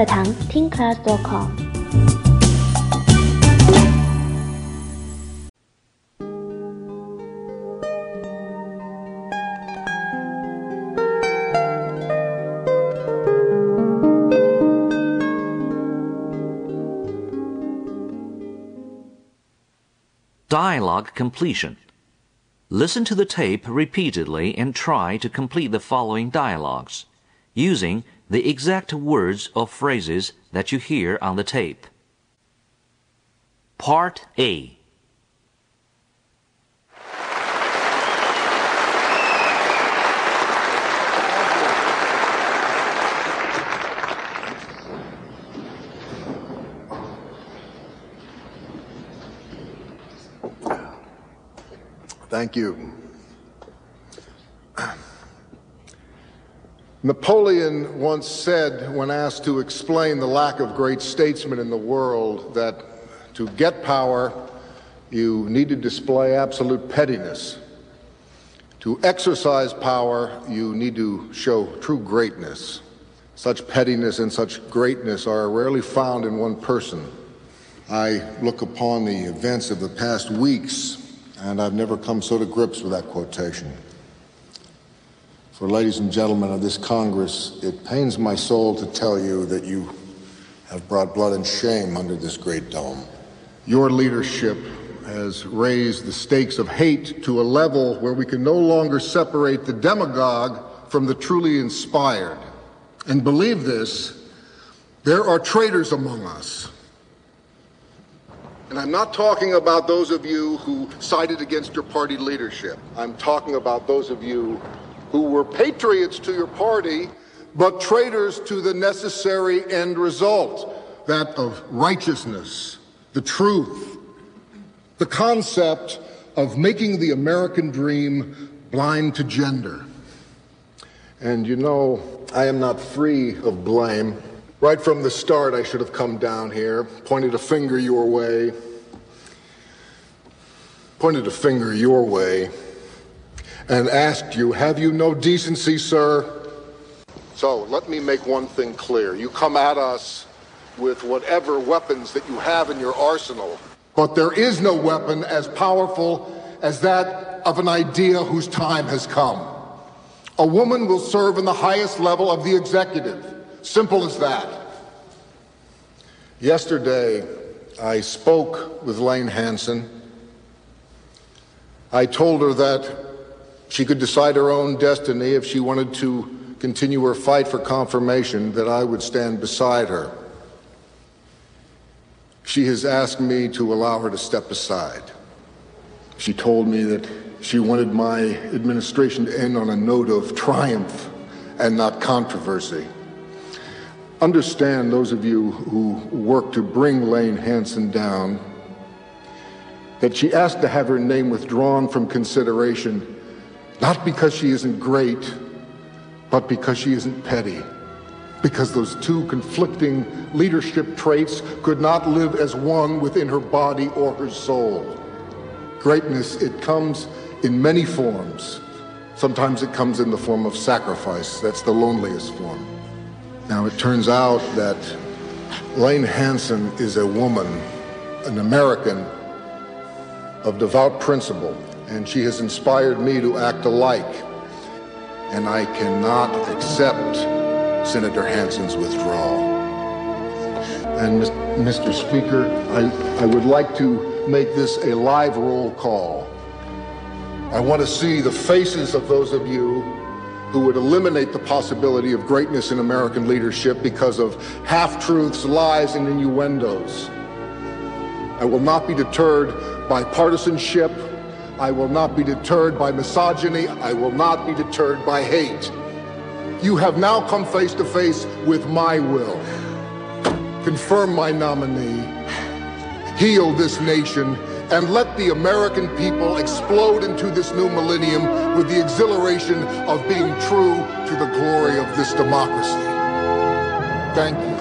课堂 TeenClass.com。 Dialogue completion. Listen to the tape repeatedly and try to complete the following dialogues, using the exact words or phrases that you hear on the tape. Part A. Thank you. Napoleon once said, when asked to explain the lack of great statesmen in the world, that to get power, you need to display absolute pettiness. To exercise power, you need to show true greatness. Such pettiness and such greatness are rarely found in one person. I look upon the events of the past weeks, and I've never come so to grips with that quotation. For ladies and gentlemen of this Congress, it pains my soul to tell you that you have brought blood and shame under this great dome. Your leadership has raised the stakes of hate to a level where we can no longer separate the demagogue from the truly inspired. And believe this, there are traitors among us. And I'm not talking about those of you who sided against your party leadership. I'm talking about those of you who were patriots to your party, but traitors to the necessary end result, that of righteousness, the truth, the concept of making the American dream blind to gender. And you know, I am not free of blame. Right from the start, I should have come down here, pointed a finger your way, and asked you, have you no decency, sir? So let me make one thing clear. You come at us with whatever weapons that you have in your arsenal, but there is no weapon as powerful as that of an idea whose time has come. A woman will serve in the highest level of the executive. Simple as that. Yesterday, I spoke with Lane Hansen. I told her that she could decide her own destiny if she wanted to continue her fight for confirmation, that I would stand beside her. She has asked me to allow her to step aside. She told me that she wanted my administration to end on a note of triumph and not controversy. Understand, those of you who work to bring Lane Hansen down, that she asked to have her name withdrawn from consideration, not because she isn't great, but because she isn't petty. Because those two conflicting leadership traits could not live as one within her body or her soul. Greatness, it comes in many forms. Sometimes it comes in the form of sacrifice. That's the loneliest form. Now, it turns out that Lane Hansen is a woman, an American of devout principle, and she has inspired me to act alike. And I cannot accept Senator Hansen's withdrawal. And Mr. Speaker, I would like to make this a live roll call. I want to see the faces of those of you who would eliminate the possibility of greatness in American leadership because of half-truths, lies, and innuendos. I will not be deterred by partisanship. I will not be deterred by misogyny. I will not be deterred by hate. You have now come face to face with my will. Confirm my nominee. Heal this nation, and let the American people explode into this new millennium with the exhilaration of being true to the glory of this democracy. Thank you.